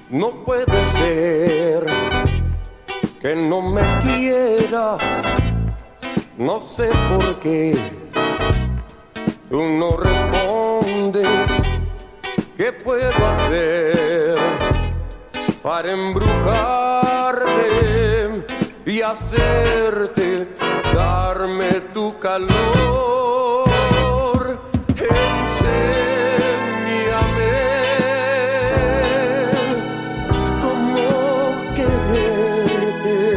No puede ser que no me quieras, no sé por qué tú no respondes. ¿Qué puedo hacer para embrujarte y hacerte darme tu calor? Enséñame cómo quererte.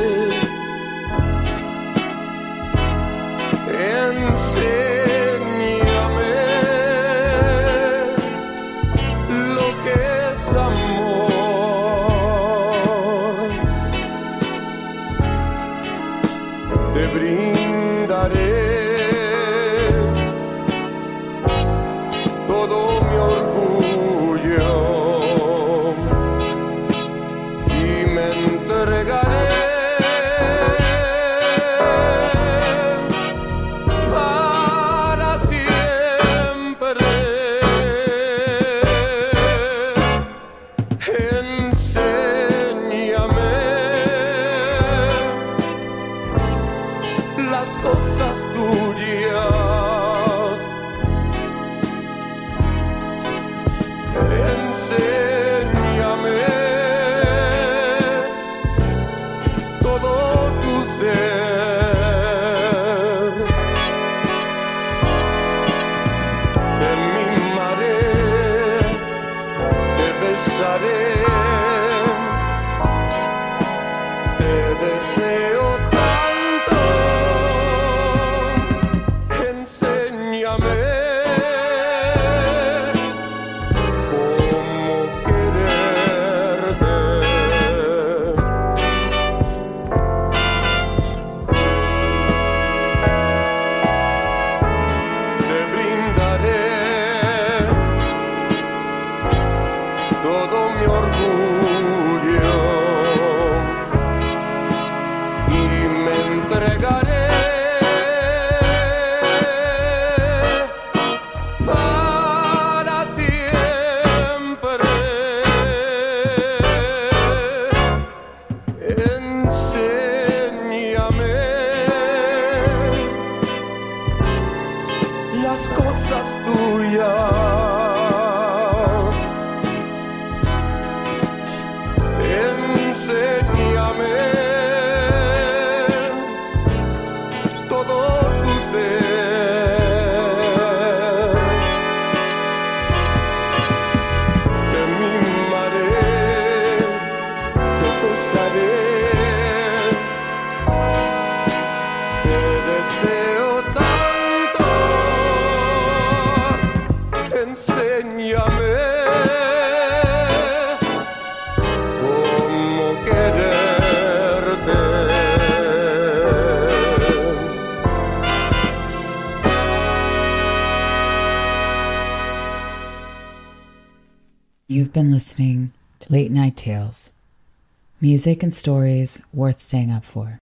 Enséñame lo que es amor. Te brindaré todo mi orgullo y me entregaré para siempre. Enséñame las cosas tuyas. Enséñame todo tu ser. Te mimaré, te besaré, te deseo tanto. Enséñame cómo quererte. Te brindaré todo mi orgullo y me entregaré para siempre. Enséñame las cosas tuyas. Enséñame todo tu ser. Te mimaré, te besaré, te deseo tanto. Enséñame cómo quererte. You've been listening to Late Night Tales, music and stories worth staying up for.